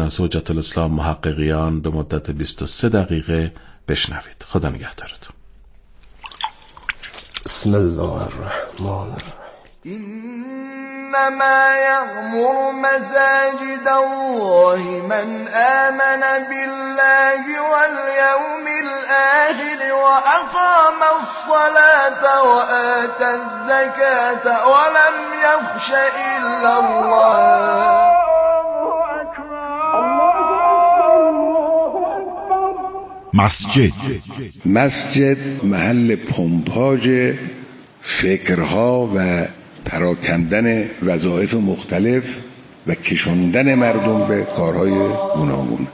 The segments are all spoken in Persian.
از حجت الاسلام محققیان به مدت 23 دقیقه بشنوید. خدا نگهدارتون. بسم الله الرحمن الرحیم. إنما يعمر مساجد الله من آمن بالله واليوم الآخر وأقام الصلاة وآتى الزكاة ولم يخش إلا الله. مسجد محل پمپاژ فکرها و پراکندن وظایف مختلف و کشوندن مردم به کارهای گوناگون.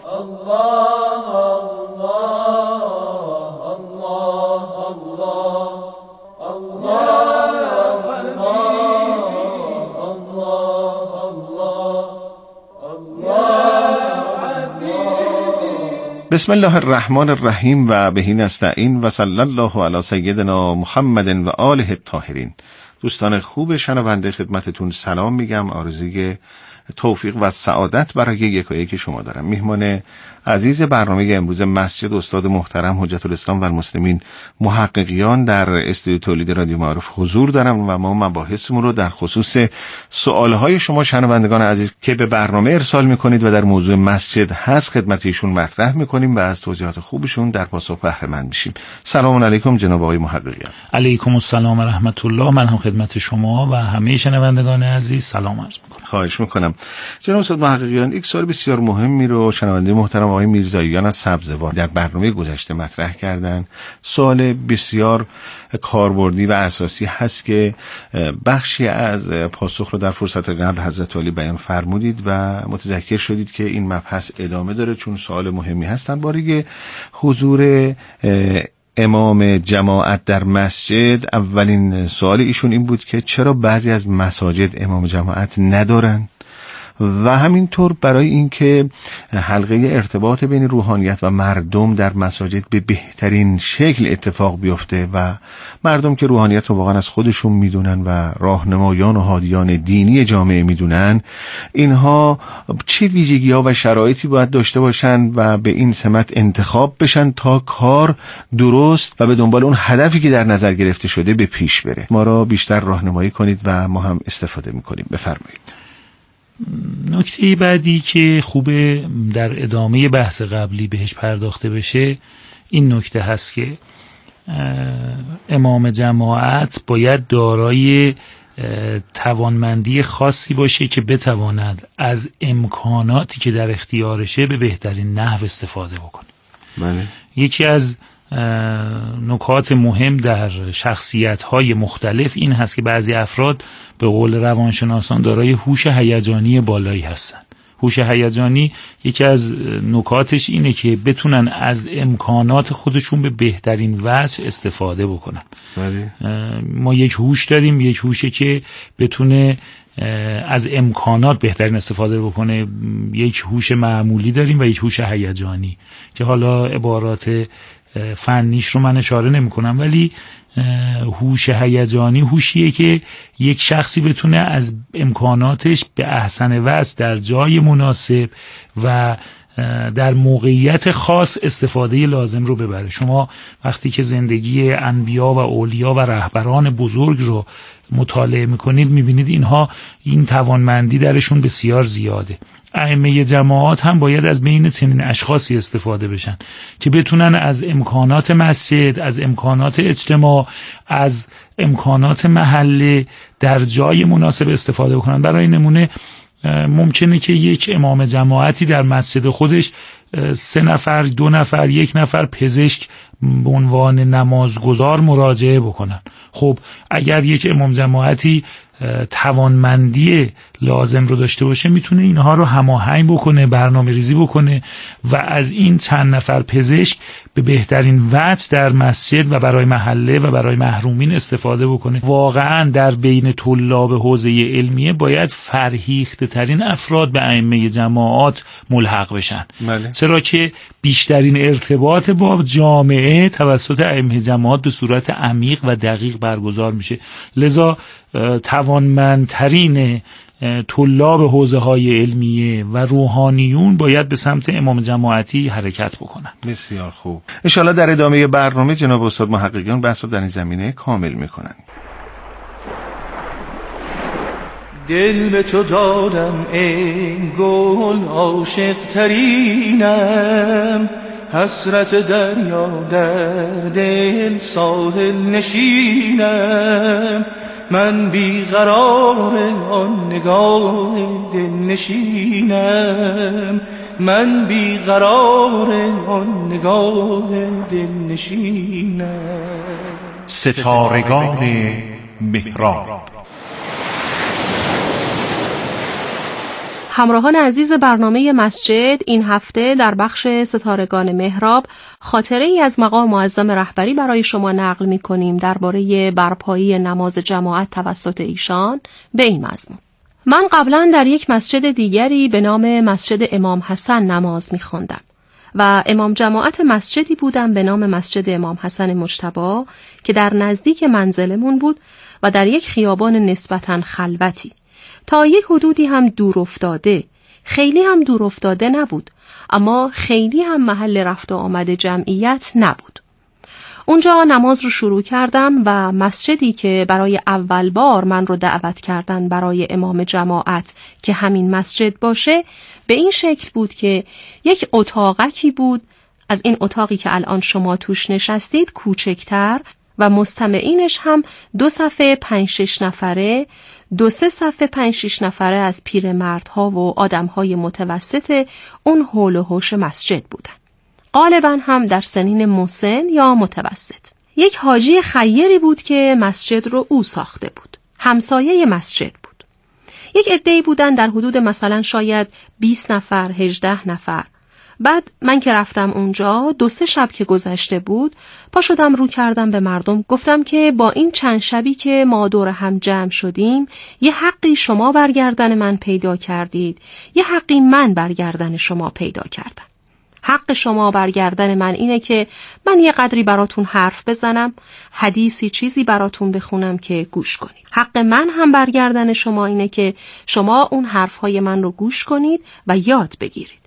بسم الله الرحمن الرحیم و بهی نستعین و صلی الله علی سیدنا محمد و آله الطاهرین. دوستان خوب شنونده خدمتتون سلام میگم، آرزوی توفیق و سعادت برای یک و یک شما دارم. میهمان عزیز برنامه امروز مسجد استاد محترم حجت الاسلام و المسلمین محققیان در استودیو تولید رادیو معارف حضور دارم و ما مباحثمون رو در خصوص سوالهای شما شنوندگان عزیز که به برنامه ارسال میکنید و در موضوع مسجد هست خدمت ایشون مطرح میکنیم و از توضیحات خوبشون در پاسخ بهره مند میشیم. سلام علیکم جناب آقای محققیان. علیکم السلام و رحمت الله. من هم خدمت شما و همه شنوندگان عزیز سلام عرض میکنم. خواهش میکنم. جناب استاد محققیان، یک سوال بسیار مهمی رو شنونده محترم آقای میرزاییان از سبزوار در برنامه گذشته مطرح کردن. سوال بسیار کاربردی و اساسی هست که بخشی از پاسخ رو در فرصت قبل حضرت علی بیان فرمودید و متذکر شدید که این مبحث ادامه داره چون سوال مهمی هستن. باره حضور امام جماعت در مسجد، اولین سوال ایشون این بود که چرا بعضی از مساجد امام جماعت ندارن و همینطور برای اینکه حلقه ارتباط بین روحانیت و مردم در مساجد به بهترین شکل اتفاق بیفته و مردم که روحانیت رو واقعا از خودشون میدونن و راهنمایان و هادیان دینی جامعه میدونن، اینها چه ویژگی‌ها و شرایطی باید داشته باشن و به این سمت انتخاب بشن تا کار درست و به دنبال اون هدفی که در نظر گرفته شده به پیش بره. ما را بیشتر راهنمایی کنید و ما هم استفاده میکنیم. بفرمایید. نکته بعدی که خوبه در ادامه بحث قبلی بهش پرداخته بشه این نکته هست که امام جماعت باید دارای توانمندی خاصی باشه که بتواند از امکاناتی که در اختیارشه به بهترین نحو استفاده بکنه. بله. یکی از نکات مهم در شخصیت‌های مختلف این هست که بعضی افراد به قول روانشناسان دارای هوش هیجانی بالایی هستند. هوش هیجانی یکی از نکاتش اینه که بتونن از امکانات خودشون به بهترین وجه استفاده بکنن. ما یک هوش داریم، یک هوشه که بتونه از امکانات بهترین استفاده بکنه. یک هوش معمولی داریم و یک هوش هیجانی که حالا عبارات فنیش رو من اشاره نمی کنم، ولی هوش هیجانی هوشیه که یک شخصی بتونه از امکاناتش به احسن وجه در جای مناسب و در موقعیت خاص استفاده لازم رو ببره. شما وقتی که زندگی انبیا و اولیا و رهبران بزرگ رو مطالعه میکنید میبینید اینها این توانمندی درشون بسیار زیاده. ائمه جماعات هم باید از بین چنین اشخاصی استفاده بشن که بتونن از امکانات مسجد، از امکانات اجتماع، از امکانات محله در جای مناسب استفاده بکنن. برای نمونه ممکنه که یک امام جماعتی در مسجد خودش 3 نفر، 2 نفر، 1 نفر پزشک به عنوان نمازگزار مراجعه بکنن. خب اگر یک امام جماعتی توانمندی لازم رو داشته باشه میتونه اینها رو هماهنگ بکنه، برنامه ریزی بکنه و از این چند نفر پزشک به بهترین وجه در مسجد و برای محله و برای محرومین استفاده بکنه. واقعا در بین طلاب حوزه علمیه باید فرهیخته ترین افراد به ائمه جماعات ملحق بشن. چرا که بیشترین ارتباط با جامعه توسط ائمه جماعات به صورت عمیق و دقیق برگزار میشه. لذا توانمندترین طلاب حوزه‌های علمیه و روحانیون باید به سمت امام جماعتی حرکت بکنن. بسیار خوب. ان شاءالله در ادامه برنامه جناب استاد محققیان بحث رو در این زمینه کامل میکنن. دل به تو دادم ای گل عاشق ترینم، حسرت دریا در دل ساحل نشینم، من بیقرار آن نگاه دل نشینم، من بیقرار آن نگاه دل نشینم. ستارگان محراب. همراهان عزیز برنامه مسجد، این هفته در بخش ستارگان محراب خاطره ای از مقام معظم رهبری برای شما نقل می کنیم درباره برپایی نماز جماعت توسط ایشان به این مضمون: من قبلا در یک مسجد دیگری به نام مسجد امام حسن نماز می خواندم و امام جماعت مسجدی بودم به نام مسجد امام حسن مجتبی که در نزدیک منزلمون بود و در یک خیابان نسبتاً خلوتی. تا یک حدودی هم دور افتاده، خیلی هم دور افتاده نبود، اما خیلی هم محل رفت و آمد جمعیت نبود. اونجا نماز رو شروع کردم و مسجدی که برای اول بار من رو دعوت کردن برای امام جماعت که همین مسجد باشه، به این شکل بود که یک اتاقکی بود از این اتاقی که الان شما توش نشستید کوچکتر و مستمعینش هم 2 صف 5-6 نفره، 2-3 صف 5-6 نفره از پیرمردها و آدمهای متوسط اون حول و حوش مسجد بودن. غالباً هم در سنین مسن یا متوسط. یک حاجی خیری بود که مسجد رو او ساخته بود. همسایه مسجد بود. یک عده‌ای بودن در حدود مثلا شاید 20 نفر، 18 نفر. بعد من که رفتم اونجا 2-3 شب که گذشته بود، پا شدم رو کردم به مردم، گفتم که با این چند شبی که ما دور هم جمع شدیم، یه حقی شما برگردن من پیدا کردید، یه حقی من برگردن شما پیدا کردم. حق شما برگردن من اینه که من یه قدری براتون حرف بزنم، حدیثی چیزی براتون بخونم که گوش کنید. حق من هم برگردن شما اینه که شما اون حرفهای من رو گوش کنید و یاد بگیرید.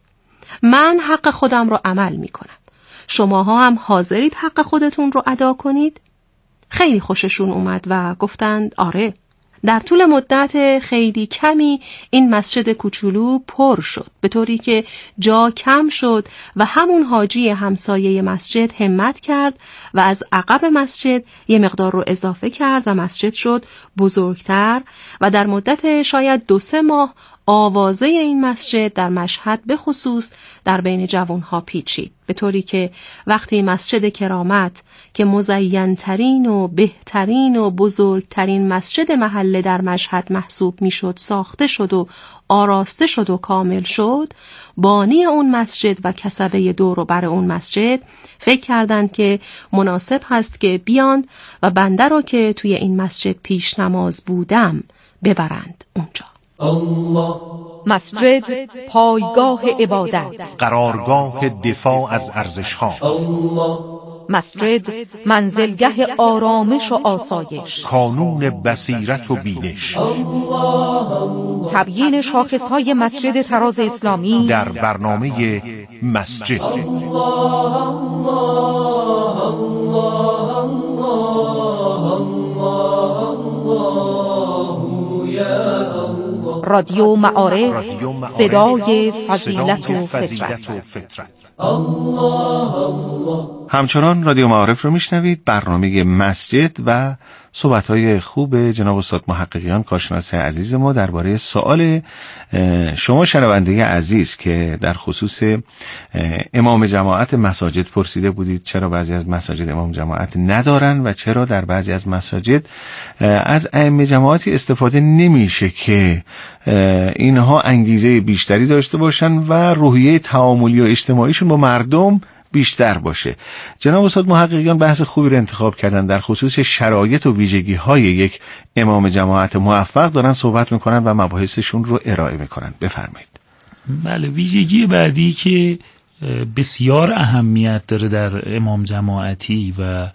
من حق خودم رو عمل می کنم. شماها هم حاضرید حق خودتون رو ادا کنید؟ خیلی خوششون اومد و گفتند آره. در طول مدت خیلی کمی این مسجد کوچولو پر شد، به طوری که جا کم شد و همون حاجی همسایه مسجد همت کرد و از عقب مسجد یه مقدار رو اضافه کرد و مسجد شد بزرگتر و در مدت شاید 2-3 ماه آوازه این مسجد در مشهد به خصوص در بین جوانها پیچید، به طوری که وقتی مسجد کرامت که مزین‌ترین و بهترین و بزرگترین مسجد محله در مشهد محسوب میشد ساخته شد و آراسته شد و کامل شد، بانی اون مسجد و کسبه دور و بر اون مسجد فکر کردند که مناسب هست که بیان و بنده رو که توی این مسجد پیش نماز بودم ببرند اونجا. مسجد پایگاه عبادت، قرارگاه دفاع از ارزش‌ها، مسجد منزلگه آرامش و آسایش، کانون بصیرت و بینش. تبیین شاخصهای مسجد طراز اسلامی در برنامه مسجد. رادیو معارف، صدای فضیلت و فطرت. همچنان رادیو معارف رو میشنوید، برنامه مسجد و صحبت‌های خوب جناب استاد محققیان کارشناس عزیز ما درباره سوال شما شنونده عزیز که در خصوص امام جماعت مساجد پرسیده بودید چرا بعضی از مساجد امام جماعت ندارن و چرا در بعضی از مساجد از ائمه جماعتی استفاده نمیشه که اینها انگیزه بیشتری داشته باشن و روحیه تعاملی و اجتماعیشون با مردم بیشتر باشه. جناب استاد محققیان بحث خوبی رو انتخاب کردن در خصوص شرایط و ویژگی‌های یک امام جماعت موفق دارن صحبت میکنن و مباحثشون رو ارائه میکنن. بفرمایید. بله، ویژگی بعدی که بسیار اهمیت داره در امام جماعتی و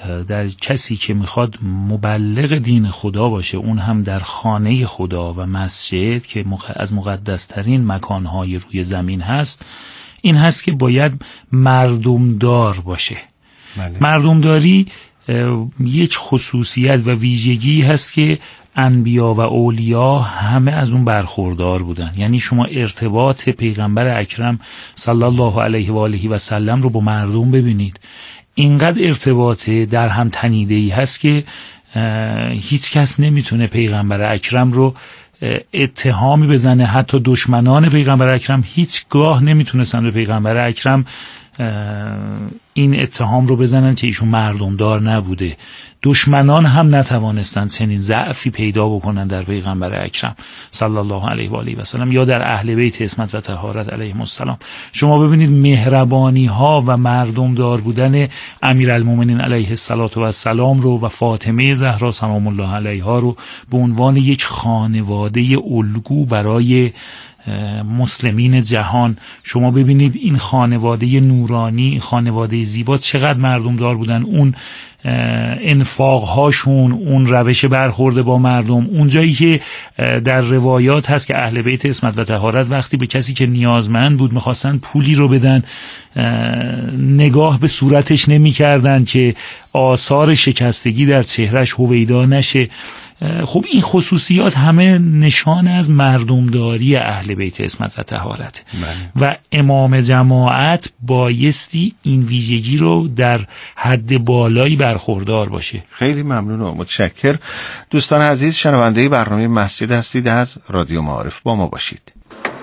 در کسی که میخواد مبلغ دین خدا باشه، اون هم در خانه خدا و مسجد که از مقدسترین مکانهای روی زمین هست، این هست که باید مردمدار باشه. مردمداری یک خصوصیت و ویژگی هست که انبیا و اولیا همه از اون برخوردار بودن. یعنی شما ارتباط پیغمبر اکرم صلی الله علیه و آله و سلم رو با مردم ببینید، اینقدر ارتباط در هم تنیده‌ای هست که هیچ کس نمیتونه پیغمبر اکرم رو اتهامی بزنه. حتی دشمنان پیغمبر اکرم هیچگاه نمیتونستن به پیغمبر اکرم این اتهام رو بزنن که ایشون مردمدار نبوده. دشمنان هم نتوانستند چنین ضعفی پیدا بکنن در پیغمبر اکرم صلی الله علیه و آله و سلم یا در اهل بیت عصمت و طهارت علیهم السلام. شما ببینید مهربانی ها و مردمدار بودن امیرالمومنین علیه السلام رو و فاطمه زهرا سلام الله علیها رو به عنوان یک خانواده الگو برای مسلمین جهان، شما ببینید این خانواده نورانی، خانواده زیبا چقدر مردمدار بودن. اون انفاقهاشون، اون روش برخورد با مردم، اون جایی که در روایات هست که اهل بیت عصمت و طهارت وقتی به کسی که نیازمند بود میخواستن پولی رو بدن، نگاه به صورتش نمی کردن که آثار شکستگی در چهرش هویدا نشه. خب این خصوصیات همه نشان از مردمداری اهل بیت عصمت و طهارت و امام جماعت بایستی این ویژگی رو در حد بالایی برخوردار باشه. خیلی ممنون و متشکر. دوستان عزیز، شنونده برنامه مسجد هستید از رادیو معارف، با ما باشید.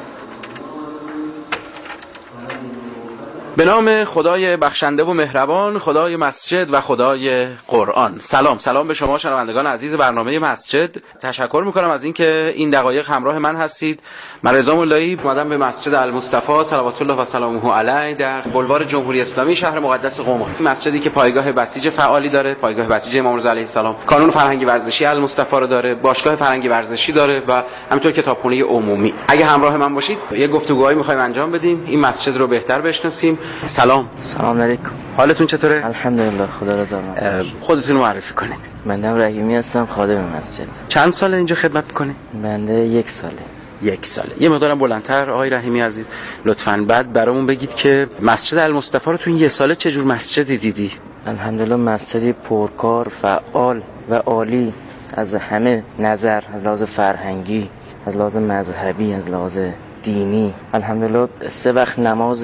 به نام خدای بخشنده و مهربان، خدای مسجد و خدای قرآن. سلام به شما شنوندگان عزیز برنامه مسجد. تشکر میکنم از اینکه این دقایق همراه من هستید. من رضا مولایی اومدم به مسجد المصطفی صلوات الله و سلامه علیه در بلوار جمهوری اسلامی شهر مقدس قم. مسجدی که پایگاه بسیج فعالی داره، پایگاه بسیج امام رضا علیه السلام، کانون فرهنگی ورزشی المصطفی رو داره، باشگاه فرهنگی ورزشی داره و همینطور کتابخونه عمومی. اگه همراه من باشید یه گفتگوهایی می‌خوایم انجام بدیم، این مسجد رو بهتر بشناسیم. سلام علیکم. حالتون چطوره؟ الحمدلله، خدا را زارم. خودتون رو معرفی کنید. من رحیمی هستم، خادم مسجد. چند سال اینجا خدمت می‌کنید؟ بنده 1 ساله. 1 ساله. یه مقدارم بلندتر آقای رحیمی عزیز لطفاً بعد برامون بگید که مسجد المصطفی رو تو این 1 ساله چه جور مسجدی دیدی؟ الحمدلله مسجدی پرکار، فعال و عالی از همه نظر، از لحاظ فرهنگی، از لحاظ مذهبی، از لحاظ دینی. الحمدلله 3 وقت نماز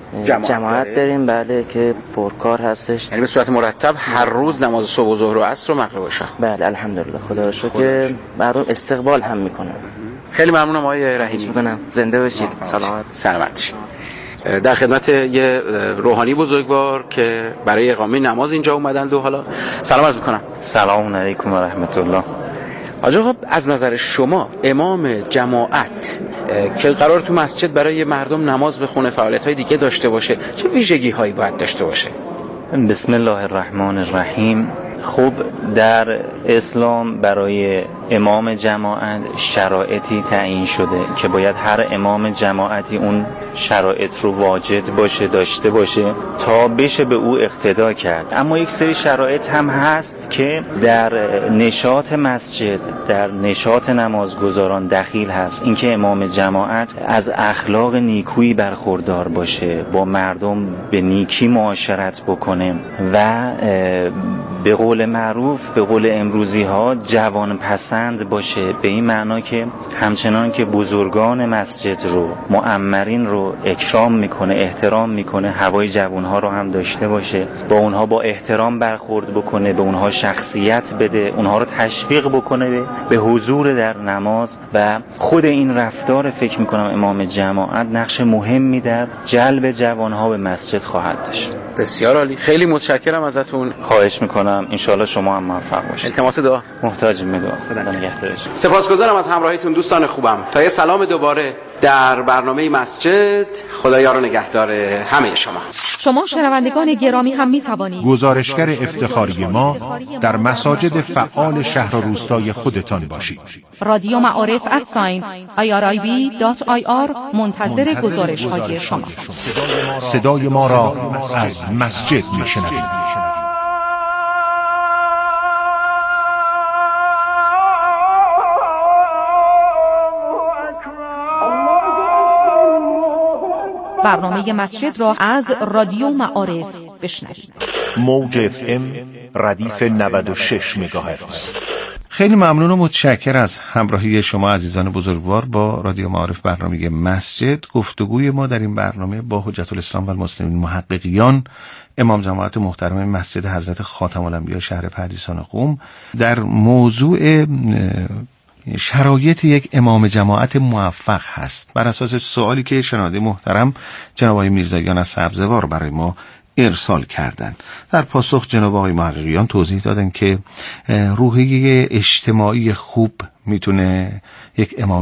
جماعت داریم، بله، که پرکار هستش. یعنی به صورت مرتب هر روز نماز صبح و ظهر و عصر و مغرب و شب؟ بله الحمدلله، خدا را شکر که مردم استقبال هم میکنن. خیلی ممنونم آقای رحیمی. میکنم. زنده باشید. سلامت باشید. در خدمت یه روحانی بزرگوار که برای اقامه نماز اینجا اومدند و حالا سلام عرض میکنم. سلام علیکم و رحمت الله. آقا از نظر شما امام جماعت که قرار تو مسجد برای مردم نماز بخونه، فعالیت‌های دیگه داشته باشه، چه ویژگی‌هایی باید داشته باشه؟ بسم الله الرحمن الرحیم. خب در اسلام برای امام جماعت شرایطی تعیین شده که باید هر امام جماعتی اون شرایط رو واجد باشه، داشته باشه تا بشه به او اقتدا کرد. اما یک سری شرایط هم هست که در نشاط مسجد، در نشاط نمازگزاران دخیل هست. اینکه امام جماعت از اخلاق نیکویی برخوردار باشه، با مردم به نیکی معاشرت بکنه و به قول معروف، به قول امروزی ها، جوان پسند باشه، به این معنا که همچنان که بزرگان مسجد رو، معمرین رو اکرام میکنه، احترام میکنه، هوای جوان ها رو هم داشته باشه، با اونها با احترام برخورد بکنه، به اونها شخصیت بده، اونها رو تشویق بکنه به حضور در نماز. و خود این رفتار فکر میکنم امام جماعت نقش مهمی در جلب جوان ها به مسجد خواهد داشت. بسیار عالی، خیلی متشکرم ازتون. خواهش میکنم، انشالله شما هم موفق باشید. التماس دعا. محتاجم دعا. خدا نگهدارش. سپاسگزارم از همراهیتون دوستان خوبم. تا یه سلام دوباره در برنامه مسجد. خدا یار و نگهدار همه شما. شما شنوندگان گرامی هم می توانید گزارشگر افتخاری ما در مساجد فعال شهر و روستای خودتان باشید. رادیو معارف @irib.ir منتظر گزارش های شما. صدای ما را از مسجد می شنوید. برنامه مسجد را از رادیو معارف بشنوید. موج FM ردیف 96 مگاهرتز. خیلی ممنون و متشکر از همراهی شما عزیزان بزرگوار با رادیو معارف برنامه مسجد. گفتگوی ما در این برنامه با حجت الاسلام و المسلمین محققیان امام جماعت محترم مسجد حضرت خاتم الانبیا شهر پردیسان قم در موضوع شرایط یک امام جماعت موفق هست، بر اساس سوالی که شنونده محترم جناب آقای میرزاییان از سبزوار برای ما ارسال کردن. در پاسخ جناب آقای محققیان توضیح دادن که روحیه اجتماعی خوب میتونه یک امام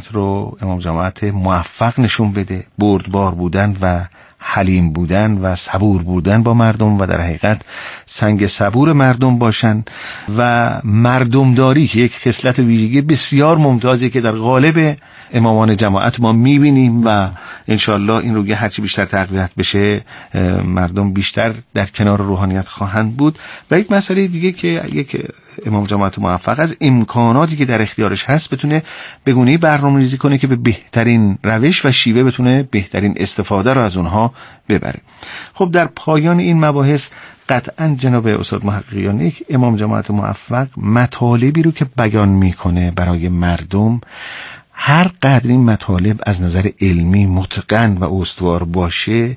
جماعت موفق نشون بده، بردبار بودن و حلیم بودن و صبور بودن با مردم و در حقیقت سنگ صبور مردم باشن و مردمداری که یک خصلت ویژگی بسیار ممتازی که در غالب امامان جماعت ما میبینیم و انشالله این رویه هرچی بیشتر تقویت بشه مردم بیشتر در کنار روحانیت خواهند بود. و یک مسئله دیگه که یک امام جماعت موفق از امکاناتی که در اختیارش هست بتونه به گونه‌ای برنامه‌ریزی کنه که به بهترین روش و شیوه بتونه بهترین استفاده رو از اونها ببره. خب در پایان این مباحث قطعا جناب استاد محققیان یک امام جماعت موفق مطالبی رو که بیان میکنه برای مردم، هر قدر این مطالب از نظر علمی متقن و استوار باشه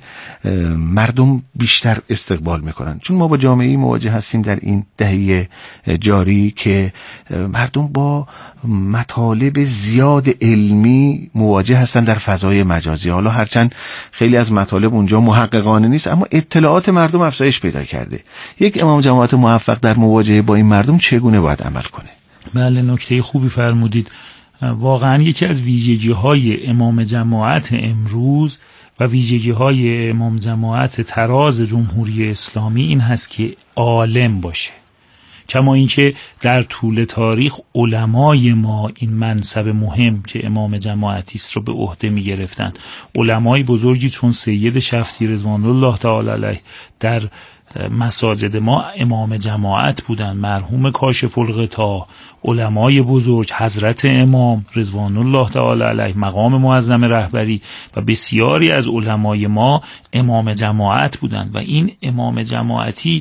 مردم بیشتر استقبال میکنن. چون ما با جامعه‌ای مواجه هستیم در این دهه جاری که مردم با مطالب زیاد علمی مواجه هستن در فضای مجازی. حالا هرچند خیلی از مطالب اونجا محققانه نیست اما اطلاعات مردم افزایش پیدا کرده. یک امام جماعت موفق در مواجهه با این مردم چگونه باید عمل کنه؟ بله، نکته خوبی فرمودید. واقعا یکی از ویژگی‌های امام جماعت امروز و ویژگی‌های امام جماعت تراز جمهوری اسلامی این هست که عالم باشه. کما اینکه در طول تاریخ علمای ما این منصب مهم که امام جماعتی است رو به عهده می گرفتن. علمای بزرگی چون سید شفتی رضوان الله تعالی علیه در مساجد ما امام جماعت بودن، مرحوم کاشف الغطا، علمای بزرگ حضرت امام رضوان الله تعالی علیه، مقام معظم رهبری و بسیاری از علمای ما امام جماعت بودن و این امام جماعتی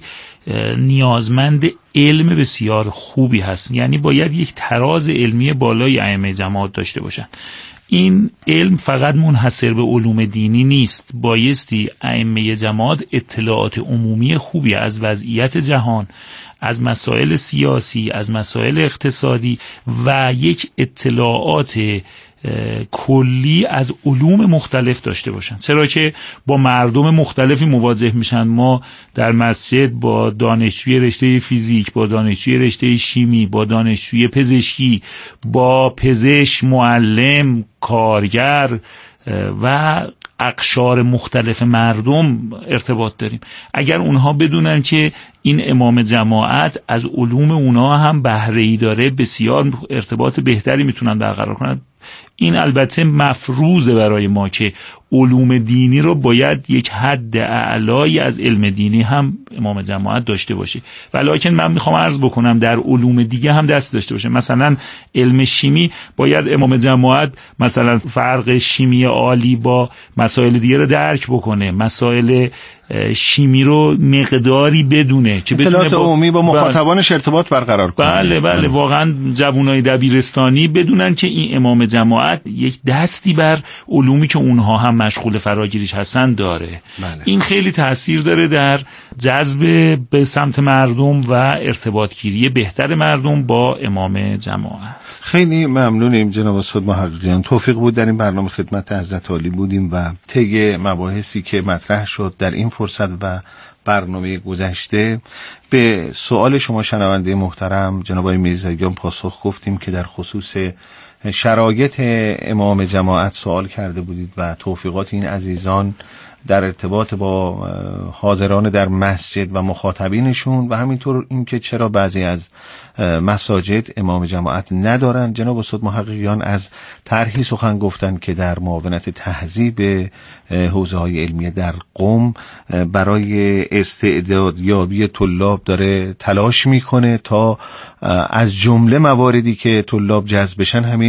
نیازمند علم بسیار خوبی هست. یعنی باید یک تراز علمی بالای ائمه جماعت داشته باشن. این علم فقط منحصر به علوم دینی نیست، بایستی ائمه جماعت اطلاعات عمومی خوبی از وضعیت جهان، از مسائل سیاسی، از مسائل اقتصادی و یک اطلاعات کلی از علوم مختلف داشته باشن. چرا که با مردم مختلفی مواجه میشن. ما در مسجد با دانشجوی رشته فیزیک، با دانشجوی رشته شیمی، با دانشجوی پزشکی، با پزشک، معلم، کارگر و اقشار مختلف مردم ارتباط داریم. اگر اونها بدونن که این امام جماعت از علوم اونها هم بهره‌ای داره، بسیار ارتباط بهتری میتونن برقرار کنن. این البته مفروضه برای ما که علوم دینی رو باید یک حد اعلایی از علم دینی هم امام جماعت داشته باشه. ولیکن من میخوام عرض بکنم در علوم دیگه هم دست داشته باشه. مثلا علم شیمی باید امام جماعت مثلا فرق شیمی عالی با مسائل دیگه رو درک بکنه، مسائل شیمی رو مقداری بدونه که اطلاعات عمومی با مخاطبانش ارتباط برقرار کنه. بله واقعا جوانای دبیرستانی بدونن که این امام جماعت یک دستی بر علومی که اونها هم مشغول فراگیریش هستن داره. این خیلی تأثیر داره در جذب به سمت مردم و ارتباطگیری بهتر مردم با امام جماعت. خیلی ممنونیم جناب استاد محققیان. توفیق بود در این برنامه خدمت حضرت عالی بودیم و طی مباحثی که مطرح شد در این فرصت و برنامه گذشته به سوال شما شنونده محترم جناب آقای میرزاییان پاسخ گفتیم که در خصوص شرایط امام جماعت سوال کرده بودید و توفیقات این عزیزان در ارتباط با حاضران در مسجد و مخاطبینشون و همینطور اینکه چرا بعضی از مساجد امام جماعت ندارن. جناب استاد محققیان از طرحی سخن گفتن که در معاونت تهذیب حوزه های علمیه در قم برای استعدادیابی طلاب داره تلاش میکنه تا از جمله مواردی که طلاب جذب بشن همین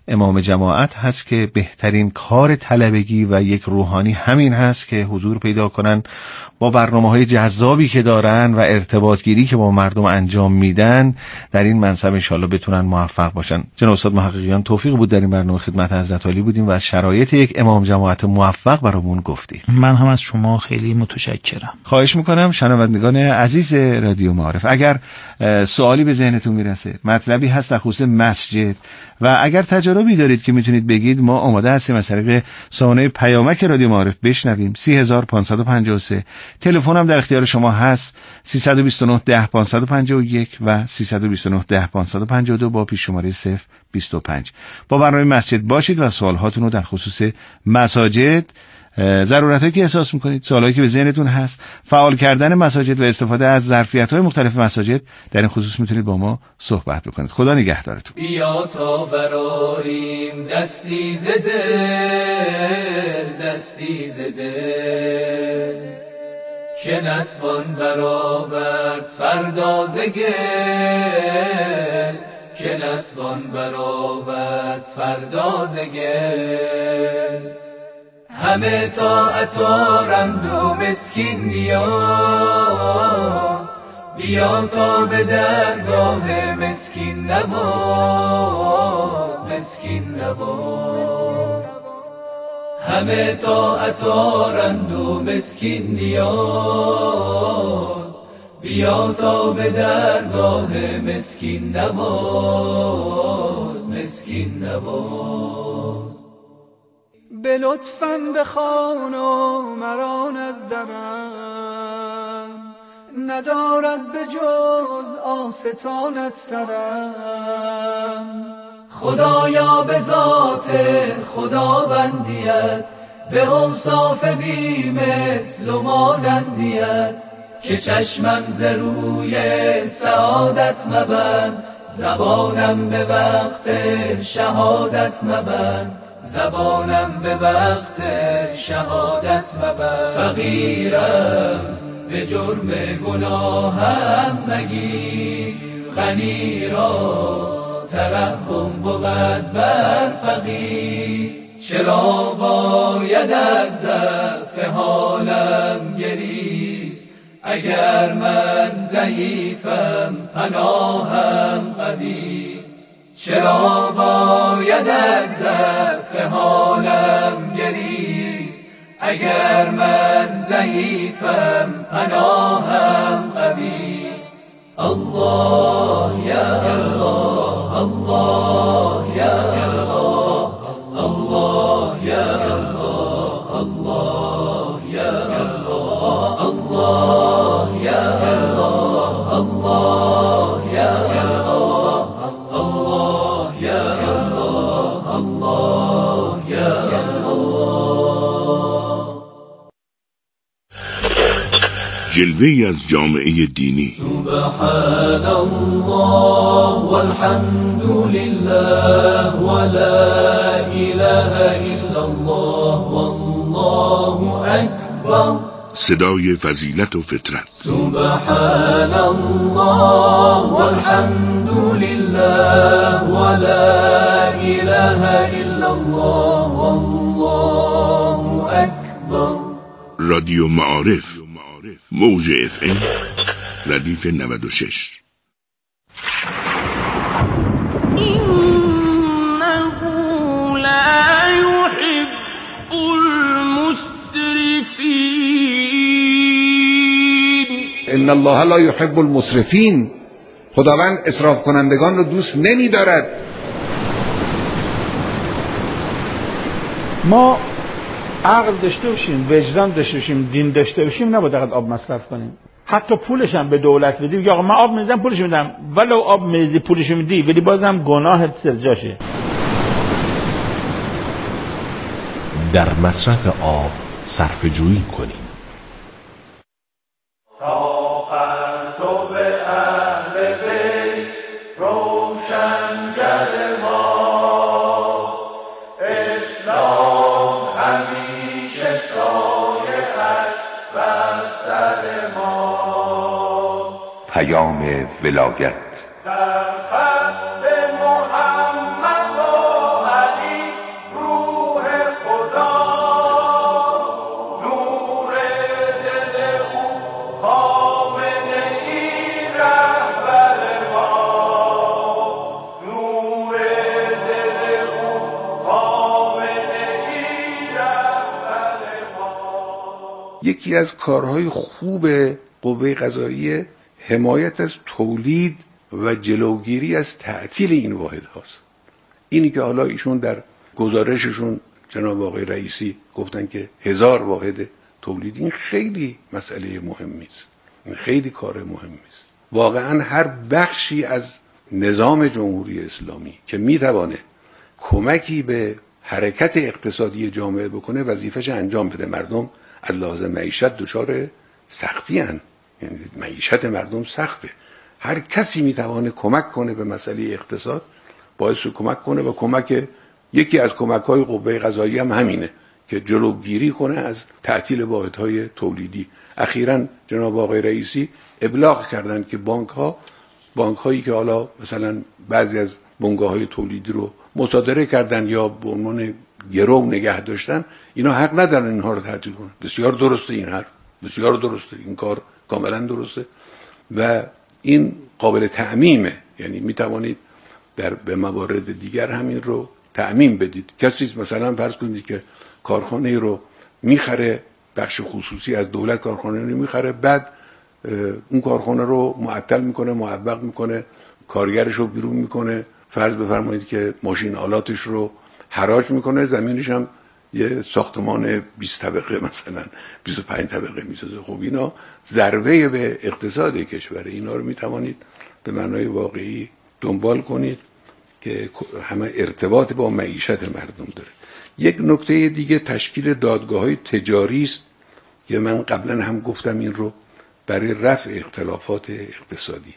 امام جماعت هست که بهترین کار طلبگی و یک روحانی همین هست که حضور پیدا کنن، با برنامه‌های جذابی که دارن و ارتباط گیری که با مردم انجام میدن در این منصب انشالله بتونن موفق باشن. جناب استاد محققیان، توفیق بود در این برنامه خدمت حضرت عالی بودیم و از شرایط یک امام جماعت موفق برامون گفتید. من هم از شما خیلی متشکرم. خواهش میکنم. شنوندگان عزیز رادیو معارف، اگر سوالی به ذهنتون میرسه، مطلبی هست در خصوص مسجد و اگر تجربی دارید که میتونید بگید، ما آماده هستیم از طریق سامانه پیامک رادیو معارف بشنویم. 30553 تلفنم در اختیار شما هست، 329 10 551 و 329 10 552 با پیش شماره 025. با برنامه مسجد باشید و سوالهاتون رو در خصوص مساجد، ضرورتایی که احساس میکنید، سوالایی که به ذهنتون هست، فعال کردن مساجد و استفاده از ظرفیت‌های مختلف مساجد، در این خصوص میتونید با ما صحبت بکنید. خدا نگهدارتون. بیا تا براریم دستی ز دل، دستی ز دل، که نتوان برآورد فردا ز گل، که نتوان برآورد فردا ز گل. همه طاعت آرند و مسکین نیاز، بیا تا به درگاه مسکین نواز، مسکین نواز. همه طاعت آرند و مسکین نیاز، بیا تا به درگاه مسکین نواز، مسکین نواز. به لطفم بخوان و مران از درم، ندارد به جز آستانت سرم. خدایا به ذات خداوندیت، به اوصاف بی مثل و مانندیت، که چشمم ز روی سعادت مبند، زبانم به وقت شهادت مبند، زبانم به وقت شهادت مبند. فقیرم به جرم گناهم مگیر، غنی را ترحم بود بر فقیر. چرا باید از ضعف حالم گریست، اگر من ضعیفم پناهم قویست. چرا باید از ضعف حالم گریست، اگر من ضعیفم پناهم قویست. الله یا الله، الله یا الله، الله یا الله، الله یا الله، الله یا الله، الله یا الله، الله یا الله، الله یا الله. جلوه‌ای از جامعه دینی. سبحان الله والحمد لله ولا اله الا الله والله اکبر. صدای فضیلت و فطرت. سبحان الله والحمد لله ولا اله الا الله والله اکبر. رادیو معارف، موج FM ردیف 96. إنه لا يحب المسرفين. ان الله لا يحب المسرفين. خداوند اسراف کنندگان رو دوست نمی دارد. ما عقل داشته باشیم، وجدان داشته باشیم، دین داشته باشیم، نباید فقط آب مصرف کنیم. حتی پولش هم به دولت بدیم، یا آقا من آب میریزم پولش میدم، ولو آب میریزی پولش میدی، ولی بازم گناهت سرجاشه. در مصرف آب صرفه جویی کنیم. پیام ولایت. در خط محمد و یکی از کارهای خوب قوه قضاییه حمایت از تولید و جلوگیری از تعطیل این واحد هاست. اینی که حالا ایشون در گزارششون جناب آقای رئیسی گفتن که 1000 واحد تولید، این خیلی مسئله مهمی است، این خیلی کار مهمی است. واقعا هر بخشی از نظام جمهوری اسلامی که میتوانه کمکی به حرکت اقتصادی جامعه بکنه وظیفه‌ش انجام بده. مردم از لحاظ معیشت دچار سختی هستند، یعنی معیشت مردم سخته. هر کسی میتوانه کمک کنه به مسئله اقتصاد، باعث کمک کنه و کمک یکی از کمک‌های قوه قضاییه هم همینه که جلوگیری کنه از تعطیل واحدهای تولیدی. اخیراً جناب آقای رئیسی ابلاغ کردن که بانک‌هایی که حالا مثلا بعضی از بنگاه‌های تولیدی رو مصادره کردن یا به عنوان گرو نگه داشتن، اینا حق ندارن اینها رو تعطیل کنن. بسیار درسته این حرف، بسیار درسته، این کار کاملا درسته و این قابل تعمیمه. یعنی میتوانید به موارد دیگر همین رو تعمیم بدید. کسی مثلا فرض کنید که کارخانه رو میخره، بخش خصوصی از دولت کارخانه رو میخره، بعد اون کارخانه رو معطل میکنه، معوق میکنه، کارگرش رو بیرون میکنه، فرض بفرمایید که ماشین آلاتش رو حراج میکنه، زمینش هم یه ساختمان 20 طبقه مثلا 25 طبقه میسازه. خب اینا ضربه به اقتصاد کشوره. اینا رو میتوانید به معنای واقعی دنبال کنید که همه ارتباط با معیشت مردم داره. یک نکته دیگه تشکیل دادگاه‌های تجاری است که من قبلا هم گفتم این رو برای رفع اختلافات اقتصادی.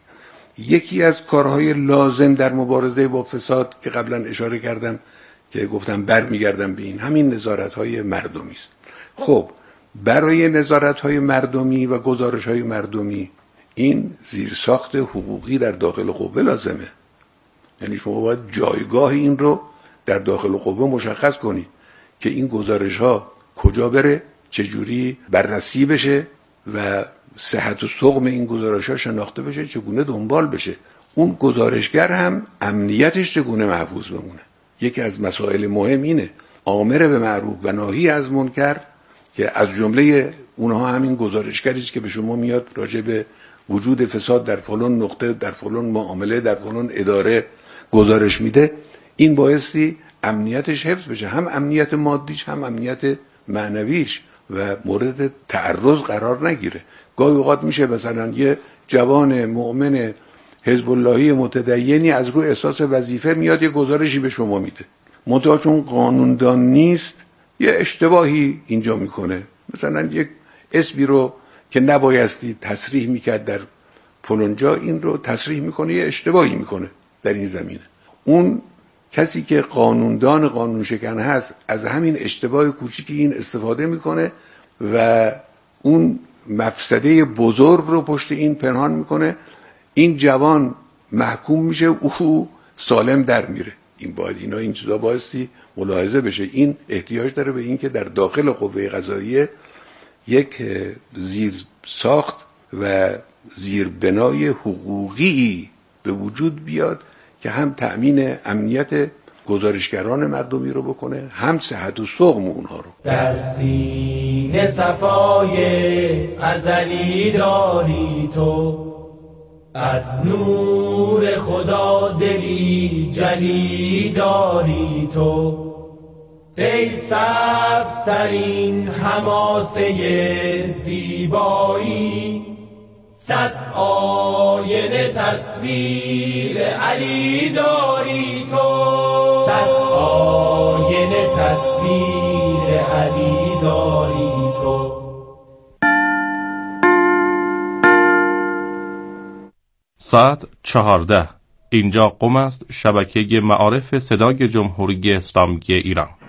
یکی از کارهای لازم در مبارزه با فساد که قبلا اشاره کردم که گفتم برمیگردم به این، همین نظارت‌های مردمی است. خب برای نظارت‌های مردمی و گزارش‌های مردمی این زیرساخت حقوقی در داخل قوه لازمه. یعنی شما باید جایگاه این رو در داخل قوه مشخص کنید که این گزارش‌ها کجا بره، چجوری بررسی بشه و صحت و سقم این گزارش‌ها شناخته بشه، چگونه دنبال بشه. اون گزارشگر هم امنیتش چگونه محفوظ بمونه. یکی از مسائل مهم اینه آمر به معروف و ناهی از منکر که از جمله اونها همین گزارشگری است که به شما میاد راجع به وجود فساد در فلان نقطه، در فلان معامله، در فلان اداره گزارش میده. این بایستی امنیتش حفظ بشه، هم امنیت مادیش هم امنیت معنویش و مورد تعرض قرار نگیره. گاهی اوقات میشه مثلا یه جوان مؤمن حزب اللهی متدینی از روی احساس وظیفه میاد یه گزارشی به شما میده، منتها چون قانوندان نیست یه اشتباهی اینجا میکنه، مثلا یک اسمی رو که نبایستی تصریح میکرد در فلانجا این رو تصریح میکنه، یه اشتباهی میکنه در این زمینه. اون کسی که قانوندان قانون شکن هست از همین اشتباه کوچیکی این استفاده میکنه و اون مفسده بزرگ رو پشت این پنهان میکنه. این جوان محکوم میشه، او سالم در میره. این چیزا بایستی ملاحظه بشه. این احتیاج داره به این که در داخل قوه قضاییه یک زیر ساخت و زیربنای حقوقی به وجود بیاد که هم تأمین امنیت گزارشگران مردمی رو بکنه، هم صحت و سقم اونها رو. در سینه صفای ازلی داری تو، از نور خدا دلی جلی داری تو، ای سبزترین حماسه زیبایی، صد آینه تصویر علی داری تو، صد آینه تصویر علی داری تو. ساعت 14. اینجا قم است، شبکه معارف صدای جمهوری اسلامی ایران.